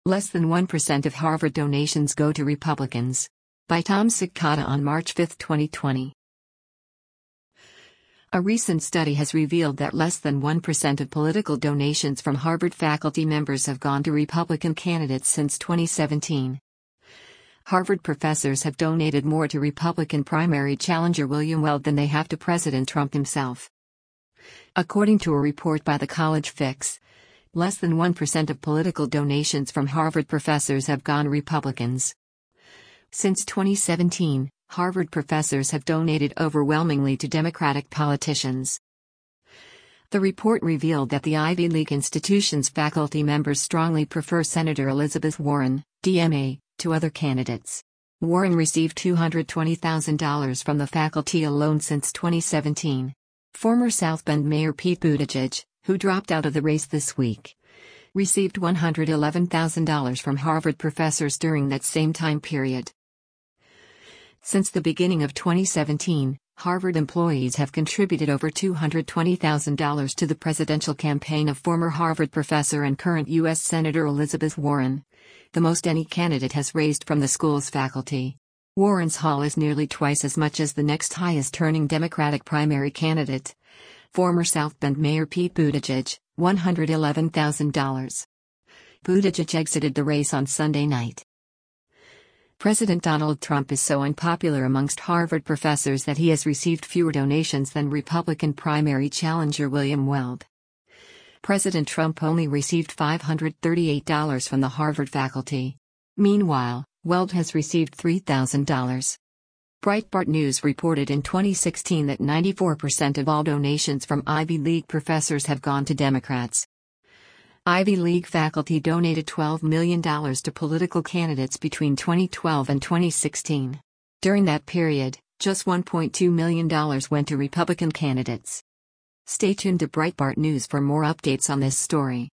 Less than 1% of Harvard donations go to Republicans. By Tom Sikata on March 5, 2020. A recent study has revealed that less than 1% of political donations from Harvard faculty members have gone to Republican candidates since 2017. Harvard professors have donated more to Republican primary challenger William Weld than they have to President Trump himself. According to a report by the College Fix, less than 1% of political donations from Harvard professors have gone Republicans. Since 2017, Harvard professors have donated overwhelmingly to Democratic politicians. The report revealed that the Ivy League institution's faculty members strongly prefer Senator Elizabeth Warren, DMA, to other candidates. Warren received $220,000 from the faculty alone since 2017. Former South Bend Mayor Pete Buttigieg, who dropped out of the race this week, received $111,000 from Harvard professors during that same time period. Since the beginning of 2017, Harvard employees have contributed over $220,000 to the presidential campaign of former Harvard professor and current U.S. Senator Elizabeth Warren, the most any candidate has raised from the school's faculty. Warren's haul is nearly twice as much as the next highest-earning Democratic primary candidate, former South Bend Mayor Pete Buttigieg, $111,000. Buttigieg exited the race on Sunday night. President Donald Trump is so unpopular amongst Harvard professors that he has received fewer donations than Republican primary challenger William Weld. President Trump only received $538 from the Harvard faculty. Meanwhile, Weld has received $3,000. Breitbart News reported in 2016 that 94% of all donations from Ivy League professors have gone to Democrats. Ivy League faculty donated $12 million to political candidates between 2012 and 2016. During that period, just $1.2 million went to Republican candidates. Stay tuned to Breitbart News for more updates on this story.